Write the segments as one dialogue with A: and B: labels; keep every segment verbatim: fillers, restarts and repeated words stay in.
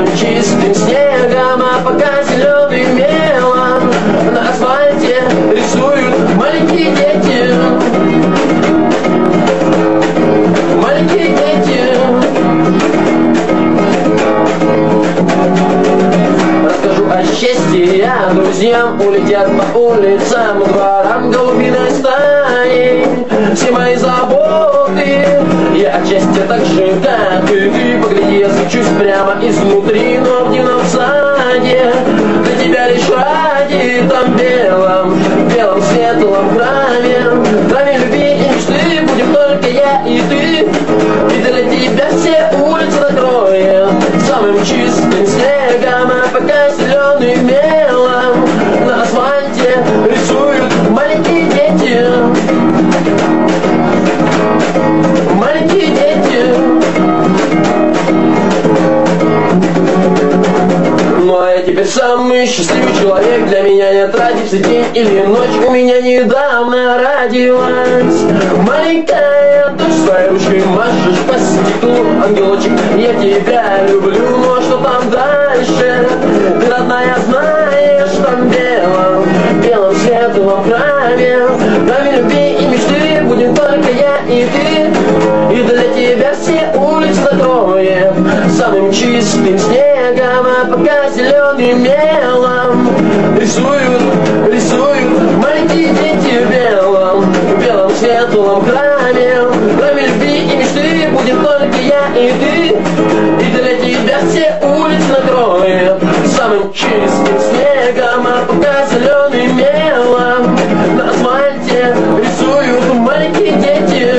A: самым чистым снегом, а пока зеленым мелом на асфальте рисуют маленькие дети. Маленькие дети. Расскажу о счастье, а друзьям улетят по улицам, дворам голубиной стаи. Все мои заботы, я отчасти так же, как и ты. Погляди, я свечусь прямо изнутри, но в дневном саде для тебя лишь ради, там белом, белом светлом храме, храме любви и мечты будем только я и ты. И для тебя все улицы накроем самым чистым снегом, а пока зеленым мелом на асфальте рисуют маленькие дети. Маленькие дети. Ну а я теперь самый счастливый человек. Для меня нет разницы день или ночь. У меня недавно родилась маленькая дочь. Своей ручкой машешь по стеклу, ангелочек, я тебя люблю. Ну а что там дальше? Ты, родная, знаешь, там белом, белом светлом храме, храме любви и мечты будем только я и ты. И для тебя все улицы накроем самым чистым снегом, а пока зеленым мелом рисуют, рисуют маленькие дети в белом, в белом светлом храме, храме любви и мечты будем только я и ты. И для тебя все улицы накроем самым чистым снегом, а пока зеленым мелом на асфальте рисуют маленькие дети.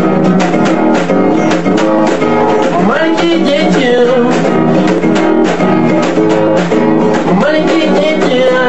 A: Маленькие дети. Маленькие дети.